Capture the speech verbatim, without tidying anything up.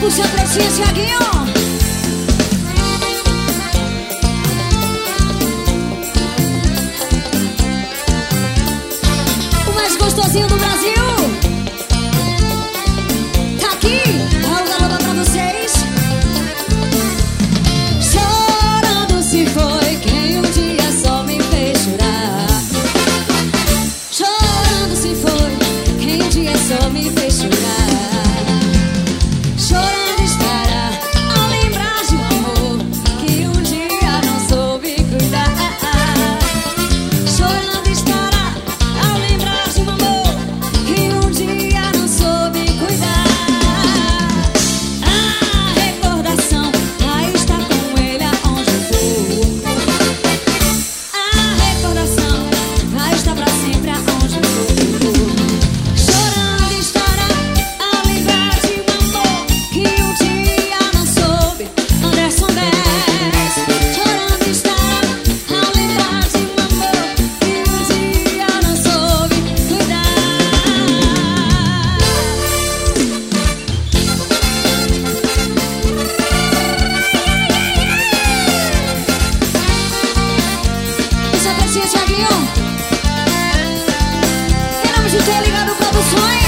Puxa a tretinha, Thiaguinho. O mais gostosinho do Brasil. Tá aqui, a Alô pra vocês. Chorando se foi quem um dia só me fez chorar. Chorando se foi quem um dia só me fez chorar. Chorando estará ao lembrar de um amor que um dia não soube cuidar. Chorando estará ao lembrar de um amor que um dia não soube cuidar. A recordação vai estar com ele aonde for. A recordação vai estar pra sempre aonde for. Chorando estará ao lembrar de um amor que um dia não soube. Anderson Bess. Chorando estará ao lembrar de um amor que um dia não soube cuidar. Deixa a pretinha, Thiaguinho. Em nome de T Ligado Produções.